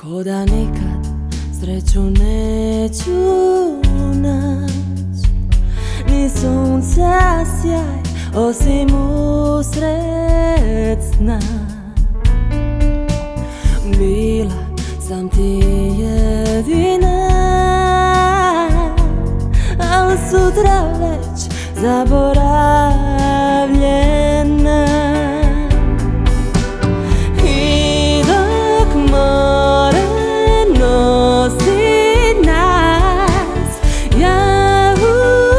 Ko da nikad sreću neću naći, ni sunca sjaj osim usred sna. Bila sam ti jedina, al sutra već zaboravljena. I dok more nosi nas, ja u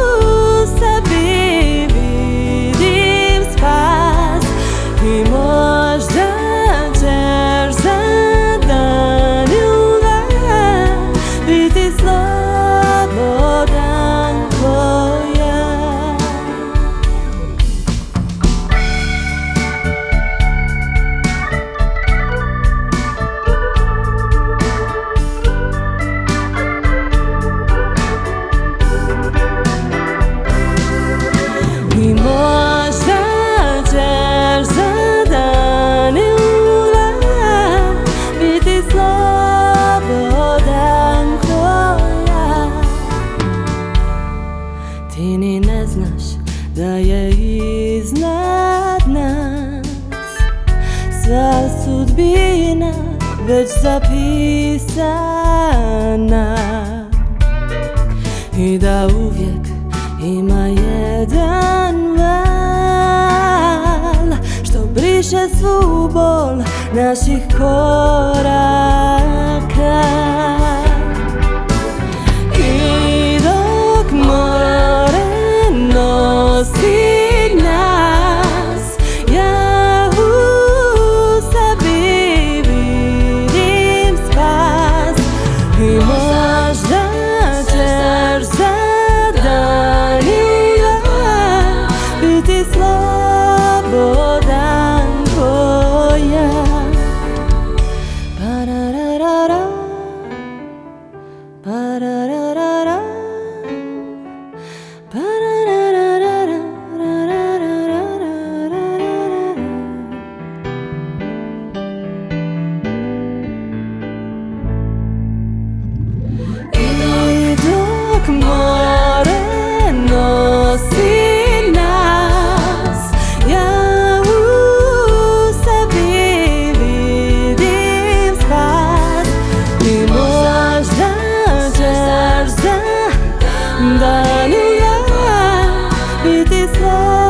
sebi vidim spas. I možda ćeš za dan ili dva biti slobodan ko ja. I možda ćeš za dan ili dva biti slobodan ko ja. Ti ni ne znaš da je iznad nas sva sudbina već zapisana, i da uvijek ima jedan val što briše svu bol naših koraka. I dok more nosi nas, ja u sebi vidim spas. I možda ćeš za dan ili dva biti slobodan ko ja. Pararara, pararara, pararara. I dok more nosi nas, ja u sebi vidim spas. I možda ćeš za dan ili dva biti slobodan.